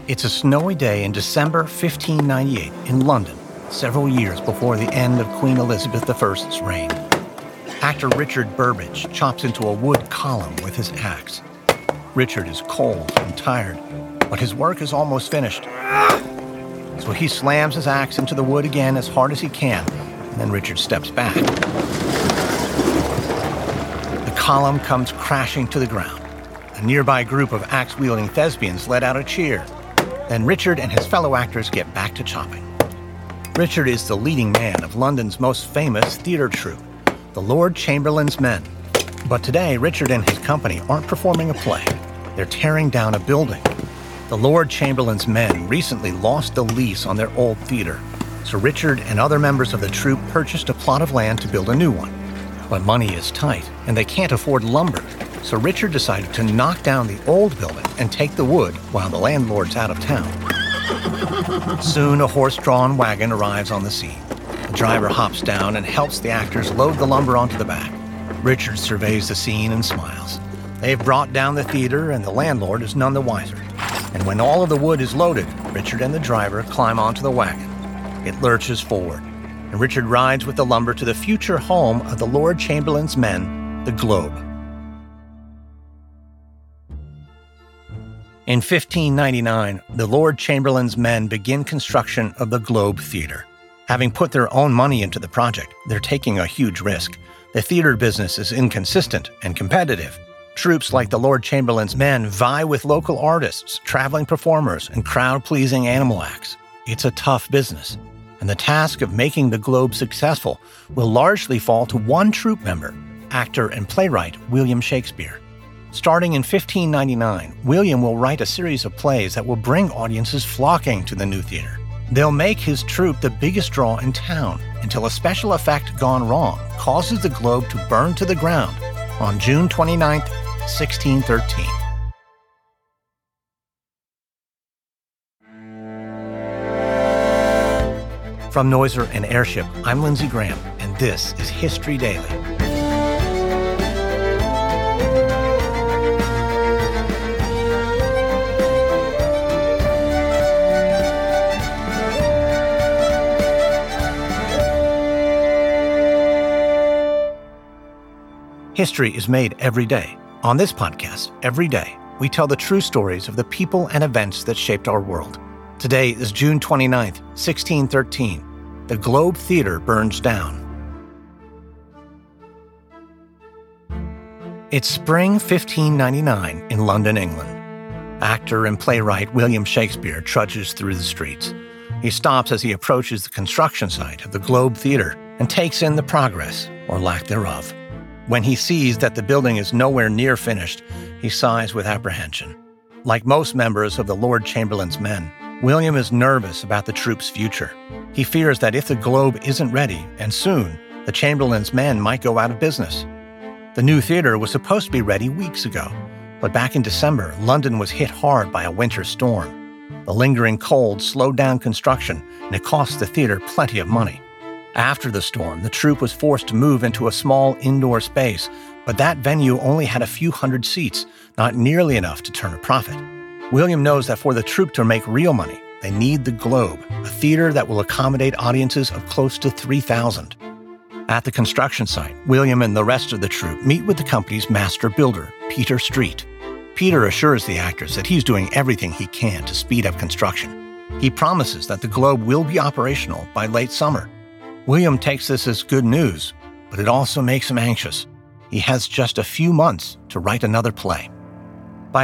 It's a snowy day in December 1598 in London, several years before the end of Queen Elizabeth I's reign. Actor Richard Burbage chops into a wood column with his axe. Richard is cold and tired, but his work is almost finished. So he slams his axe into the wood again as hard as he can, and then Richard steps back. The column comes crashing to the ground. A nearby group of axe-wielding thespians let out a cheer. Then Richard and his fellow actors get back to chopping. Richard is the leading man of London's most famous theater troupe, the Lord Chamberlain's Men. But today, Richard and his company aren't performing a play. They're tearing down a building. The Lord Chamberlain's Men recently lost the lease on their old theater, so Richard and other members of the troupe purchased a plot of land to build a new one. But money is tight, and they can't afford lumber, so Richard decided to knock down the old building and take the wood while the landlord's out of town. Soon, a horse-drawn wagon arrives on the scene. The driver hops down and helps the actors load the lumber onto the back. Richard surveys the scene and smiles. They've brought down the theater, and the landlord is none the wiser. And when all of the wood is loaded, Richard and the driver climb onto the wagon. It lurches forward, and Richard rides with the lumber to the future home of the Lord Chamberlain's Men, the Globe. In 1599, the Lord Chamberlain's Men begin construction of the Globe Theatre. Having put their own money into the project, they're taking a huge risk. The theater business is inconsistent and competitive. Troupes like the Lord Chamberlain's Men vie with local artists, traveling performers, and crowd-pleasing animal acts. It's a tough business, and the task of making the Globe successful will largely fall to one troupe member, actor and playwright William Shakespeare. Starting in 1599, William will write a series of plays that will bring audiences flocking to the new theater. They'll make his troupe the biggest draw in town until a special effect gone wrong causes the Globe to burn to the ground on June 29, 1613. From Noiser and Airship, I'm Lindsey Graham, and this is History Daily. History is made every day. On this podcast, every day, we tell the true stories of the people and events that shaped our world. Today is June 29th, 1613. The Globe Theatre burns down. It's spring 1599 in London, England. Actor and playwright William Shakespeare trudges through the streets. He stops as he approaches the construction site of the Globe Theatre and takes in the progress, or lack thereof. When he sees that the building is nowhere near finished, he sighs with apprehension. Like most members of the Lord Chamberlain's Men, William is nervous about the troupe's future. He fears that if the Globe isn't ready, and soon, the Chamberlain's Men might go out of business. The new theater was supposed to be ready weeks ago, but back in December, London was hit hard by a winter storm. The lingering cold slowed down construction, and it cost the theater plenty of money. After the storm, the troupe was forced to move into a small indoor space, but that venue only had a few hundred seats, not nearly enough to turn a profit. William knows that for the troupe to make real money, they need the Globe, a theater that will accommodate audiences of close to 3,000. At the construction site, William and the rest of the troupe meet with the company's master builder, Peter Street. Peter assures the actors that he's doing everything he can to speed up construction. He promises that the Globe will be operational by late summer. William takes this as good news, but it also makes him anxious. He has just a few months to write another play. By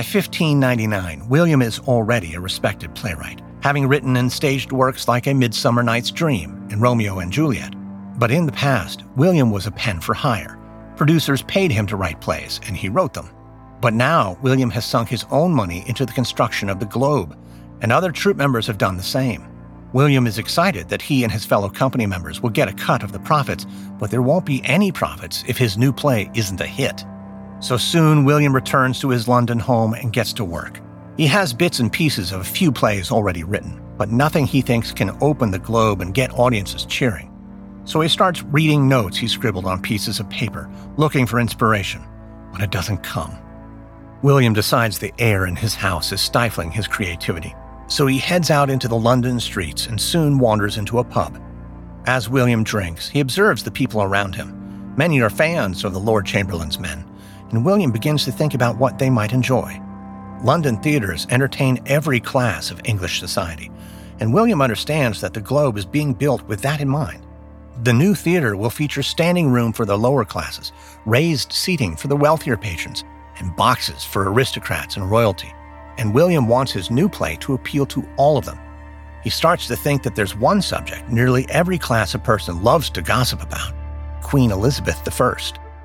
1599, William is already a respected playwright, having written and staged works like A Midsummer Night's Dream and Romeo and Juliet. But in the past, William was a pen for hire. Producers paid him to write plays, and he wrote them. But now, William has sunk his own money into the construction of the Globe, and other troupe members have done the same. William is excited that he and his fellow company members will get a cut of the profits, but there won't be any profits if his new play isn't a hit. So soon, William returns to his London home and gets to work. He has bits and pieces of a few plays already written, but nothing he thinks can open the Globe and get audiences cheering. So he starts reading notes he scribbled on pieces of paper, looking for inspiration, but it doesn't come. William decides the air in his house is stifling his creativity. So he heads out into the London streets and soon wanders into a pub. As William drinks, he observes the people around him. Many are fans of the Lord Chamberlain's men, and William begins to think about what they might enjoy. London theaters entertain every class of English society, and William understands that the Globe is being built with that in mind. The new theater will feature standing room for the lower classes, raised seating for the wealthier patrons, and boxes for aristocrats and royalty. And William wants his new play to appeal to all of them. He starts to think that there's one subject nearly every class of person loves to gossip about: Queen Elizabeth I.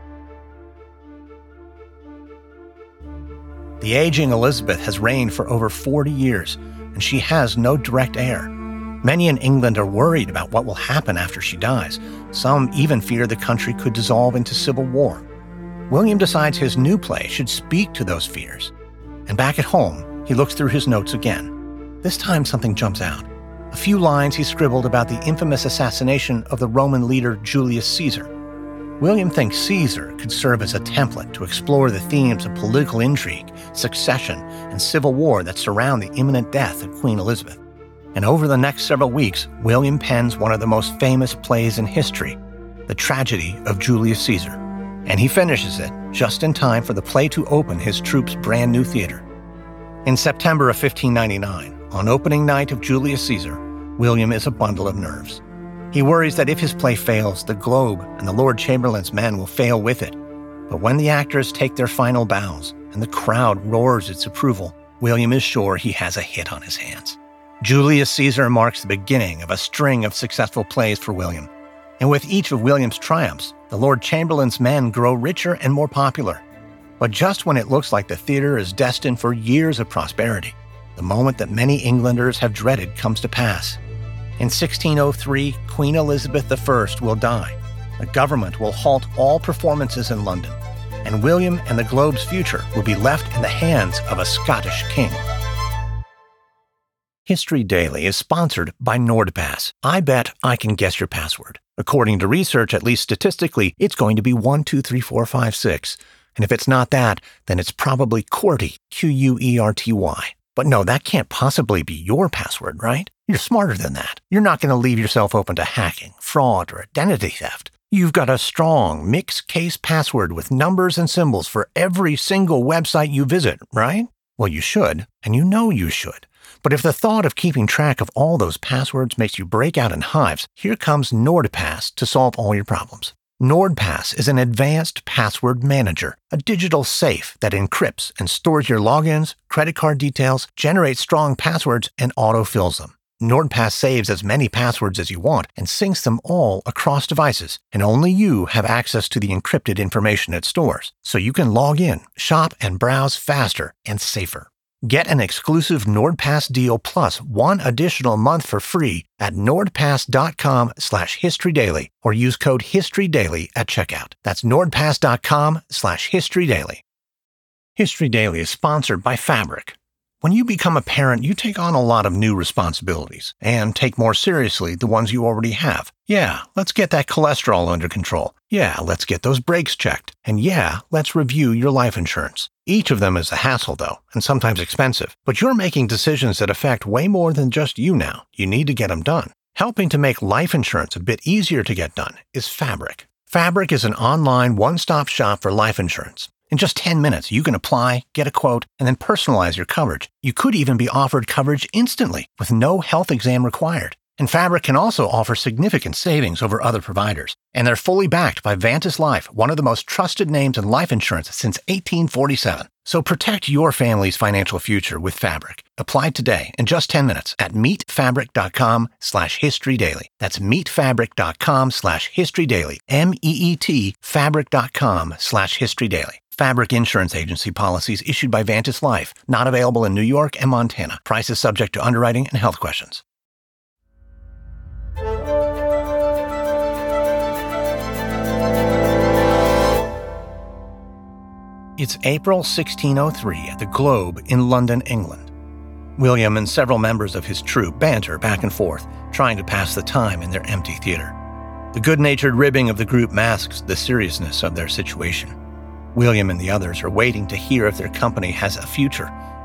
The aging Elizabeth has reigned for over 40 years, and she has no direct heir. Many in England are worried about what will happen after she dies. Some even fear the country could dissolve into civil war. William decides his new play should speak to those fears. And back at home, he looks through his notes again. This time something jumps out. A few lines he scribbled about the infamous assassination of the Roman leader Julius Caesar. William thinks Caesar could serve as a template to explore the themes of political intrigue, succession, and civil war that surround the imminent death of Queen Elizabeth. And over the next several weeks, William pens one of the most famous plays in history, The Tragedy of Julius Caesar. And he finishes it just in time for the play to open his troupe's brand new theater. In September of 1599, on opening night of Julius Caesar, William is a bundle of nerves. He worries that if his play fails, the Globe and the Lord Chamberlain's men will fail with it. But when the actors take their final bows and the crowd roars its approval, William is sure he has a hit on his hands. Julius Caesar marks the beginning of a string of successful plays for William. And with each of William's triumphs, the Lord Chamberlain's men grow richer and more popular. But just when it looks like the theater is destined for years of prosperity, the moment that many Englanders have dreaded comes to pass. In 1603, Queen Elizabeth I will die. The government will halt all performances in London, and William and the Globe's future will be left in the hands of a Scottish king. History Daily is sponsored by NordPass. I bet I can guess your password. According to research, at least statistically, it's going to be 123456. And if it's not that, then it's probably QWERTY, Querty. But no, that can't possibly be your password, right? You're smarter than that. You're not going to leave yourself open to hacking, fraud, or identity theft. You've got a strong, mixed-case password with numbers and symbols for every single website you visit, right? Well, you should, and you know you should. But if the thought of keeping track of all those passwords makes you break out in hives, here comes NordPass to solve all your problems. NordPass is an advanced password manager, a digital safe that encrypts and stores your logins, credit card details, generates strong passwords, and autofills them. NordPass saves as many passwords as you want and syncs them all across devices, and only you have access to the encrypted information it stores, so you can log in, shop, and browse faster and safer. Get an exclusive NordPass deal plus one additional month for free at nordpass.com/historydaily or use code HISTORYDAILY at checkout. That's nordpass.com/historydaily. History Daily is sponsored by Fabric. When you become a parent, you take on a lot of new responsibilities and take more seriously the ones you already have. Yeah, let's get that cholesterol under control. Yeah, let's get those brakes checked. And yeah, let's review your life insurance. Each of them is a hassle, though, and sometimes expensive. But you're making decisions that affect way more than just you now. You need to get them done. Helping to make life insurance a bit easier to get done is Fabric. Fabric is an online one-stop shop for life insurance. In just 10 minutes, you can apply, get a quote, and then personalize your coverage. You could even be offered coverage instantly with no health exam required. And Fabric can also offer significant savings over other providers. And they're fully backed by Vantis Life, one of the most trusted names in life insurance since 1847. So protect your family's financial future with Fabric. Apply today in just 10 minutes at meetfabric.com/historydaily. That's meetfabric.com/historydaily. MEET fabric.com/historydaily. Fabric Insurance Agency policies issued by Vantis Life. Not available in New York and Montana. Prices subject to underwriting and health questions. It's April 1603 at the Globe in London, England. William and several members of his troupe banter back and forth, trying to pass the time in their empty theater. The good-natured ribbing of the group masks the seriousness of their situation. William and the others are waiting to hear if their company has a future,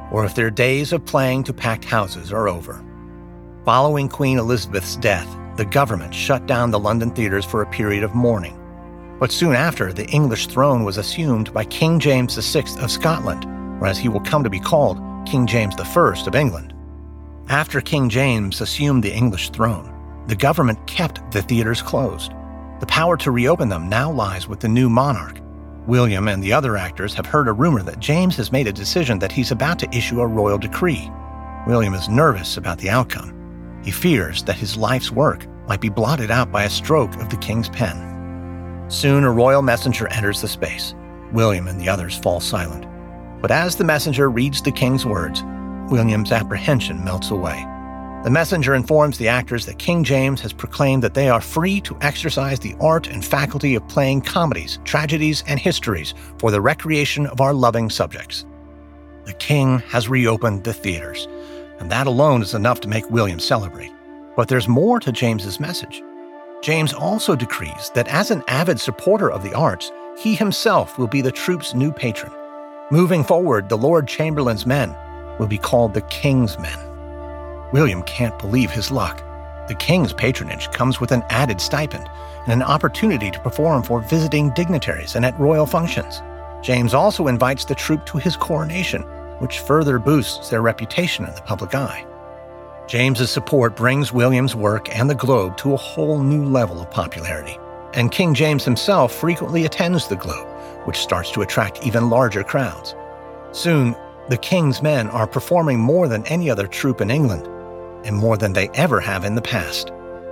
or if their days of playing to packed houses are over. Following Queen Elizabeth's death, the government shut down the London theaters for a period of mourning. But soon after, the English throne was assumed by King James VI of Scotland, or as he will come to be called, King James I of England. After King James assumed the English throne, the government kept the theaters closed. The power to reopen them now lies with the new monarch. William and the other actors have heard a rumor that James has made a decision that he's about to issue a royal decree. William is nervous about the outcome. He fears that his life's work might be blotted out by a stroke of the king's pen. Soon a royal messenger enters the space. William and the others fall silent. But as the messenger reads the king's words, William's apprehension melts away. The messenger informs the actors that King James has proclaimed that they are free to exercise the art and faculty of playing comedies, tragedies, and histories for the recreation of our loving subjects. The king has reopened the theaters, and that alone is enough to make William celebrate. But there's more to James's message. James also decrees that as an avid supporter of the arts, he himself will be the troop's new patron. Moving forward, the Lord Chamberlain's men will be called the King's Men. William can't believe his luck. The king's patronage comes with an added stipend and an opportunity to perform for visiting dignitaries and at royal functions. James also invites the troupe to his coronation, which further boosts their reputation in the public eye. James's support brings William's work and the Globe to a whole new level of popularity, and King James himself frequently attends the Globe, which starts to attract even larger crowds. Soon, the King's Men are performing more than any other troupe in England, and more than they ever have in the past.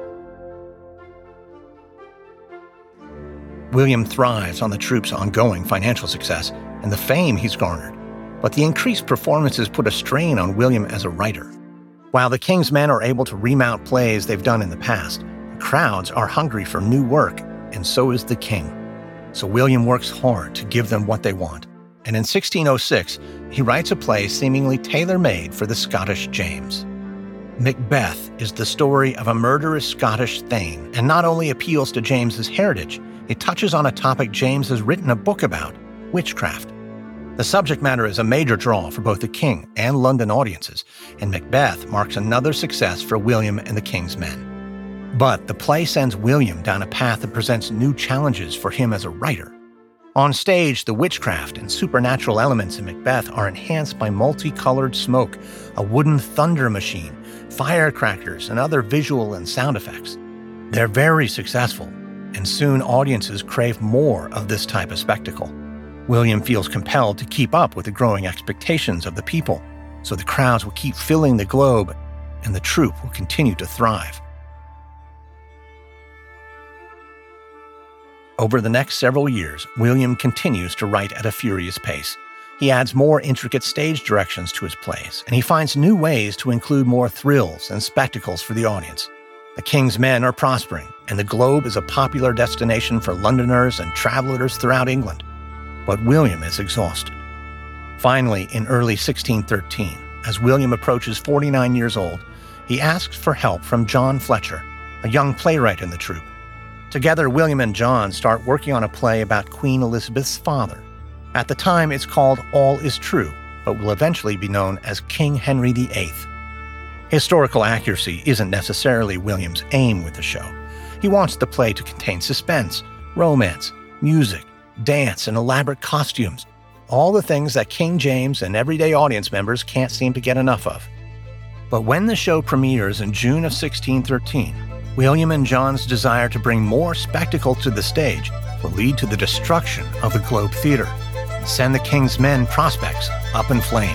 William thrives on the troupe's ongoing financial success and the fame he's garnered, but the increased performances put a strain on William as a writer. While the King's Men are able to remount plays they've done in the past, the crowds are hungry for new work, and so is the king. So William works hard to give them what they want, and in 1606, he writes a play seemingly tailor-made for the Scottish James. Macbeth is the story of a murderous Scottish thane, and not only appeals to James's heritage, it touches on a topic James has written a book about, witchcraft. The subject matter is a major draw for both the king and London audiences, and Macbeth marks another success for William and the King's Men. But the play sends William down a path that presents new challenges for him as a writer. On stage, the witchcraft and supernatural elements in Macbeth are enhanced by multicolored smoke, a wooden thunder machine, firecrackers, and other visual and sound effects. They're very successful, and soon audiences crave more of this type of spectacle. William feels compelled to keep up with the growing expectations of the people, so the crowds will keep filling the Globe, and the troupe will continue to thrive. Over the next several years, William continues to write at a furious pace. He adds more intricate stage directions to his plays, and he finds new ways to include more thrills and spectacles for the audience. The King's Men are prospering, and the Globe is a popular destination for Londoners and travelers throughout England. But William is exhausted. Finally, in early 1613, as William approaches 49 years old, he asks for help from John Fletcher, a young playwright in the troupe. Together, William and John start working on a play about Queen Elizabeth's father. At the time, it's called All Is True, but will eventually be known as King Henry VIII. Historical accuracy isn't necessarily William's aim with the show. He wants the play to contain suspense, romance, music, dance, and elaborate costumes, all the things that King James and everyday audience members can't seem to get enough of. But when the show premieres in June of 1613, William and John's desire to bring more spectacle to the stage will lead to the destruction of the Globe Theatre and send the King's Men prospects up in flames.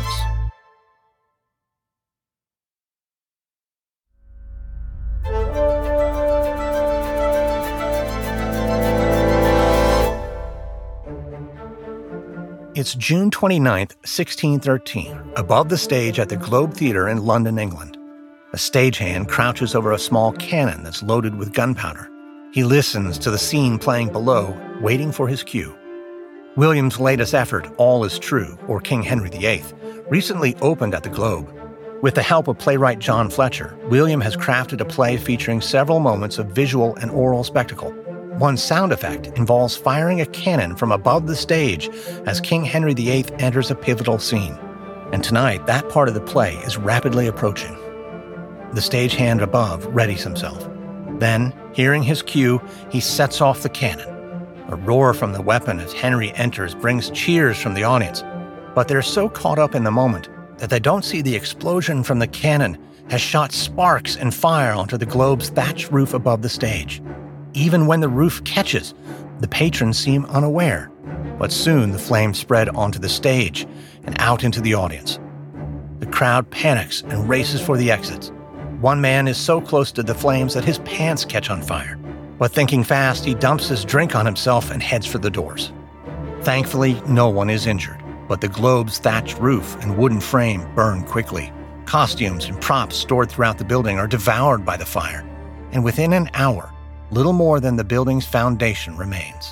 It's June 29, 1613, above the stage at the Globe Theatre in London, England. A stagehand crouches over a small cannon that's loaded with gunpowder. He listens to the scene playing below, waiting for his cue. William's latest effort, All Is True, or King Henry VIII, recently opened at the Globe. With the help of playwright John Fletcher, William has crafted a play featuring several moments of visual and oral spectacle. One sound effect involves firing a cannon from above the stage as King Henry VIII enters a pivotal scene. And tonight, that part of the play is rapidly approaching. The stagehand above readies himself. Then, hearing his cue, he sets off the cannon. A roar from the weapon as Henry enters brings cheers from the audience, but they're so caught up in the moment that they don't see the explosion from the cannon has shot sparks and fire onto the Globe's thatched roof above the stage. Even when the roof catches, the patrons seem unaware, but soon the flames spread onto the stage and out into the audience. The crowd panics and races for the exits. One man is so close to the flames that his pants catch on fire, but thinking fast, he dumps his drink on himself and heads for the doors. Thankfully, no one is injured, but the Globe's thatched roof and wooden frame burn quickly. Costumes and props stored throughout the building are devoured by the fire, and within an hour, little more than the building's foundation remains.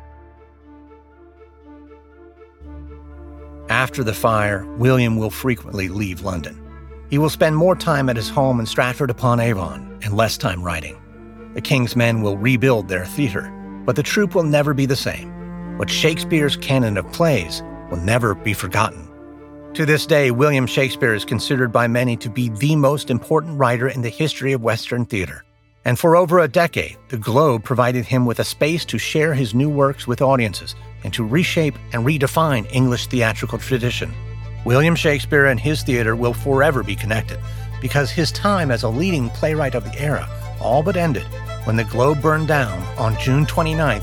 After the fire, William will frequently leave London. He will spend more time at his home in Stratford-upon-Avon and less time writing. The King's Men will rebuild their theatre, but the troupe will never be the same. But Shakespeare's canon of plays will never be forgotten. To this day, William Shakespeare is considered by many to be the most important writer in the history of Western theatre. And for over a decade, the Globe provided him with a space to share his new works with audiences and to reshape and redefine English theatrical tradition. William Shakespeare and his theatre will forever be connected because his time as a leading playwright of the era all but ended when the Globe burned down on June 29,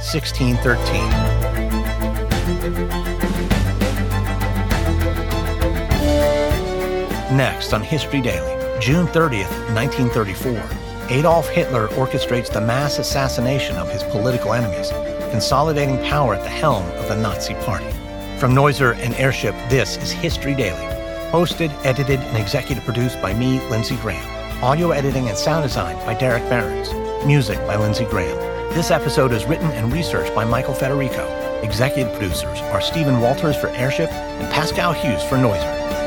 1613. Next on History Daily, June 30th, 1934, Adolf Hitler orchestrates the mass assassination of his political enemies, consolidating power at the helm of the Nazi Party. From Noiser and Airship, this is History Daily. Hosted, edited, and executive produced by me, Lindsey Graham. Audio editing and sound design by Derek Behrens. Music by Lindsey Graham. This episode is written and researched by Michael Federico. Executive producers are Stephen Walters for Airship and Pascal Hughes for Noiser.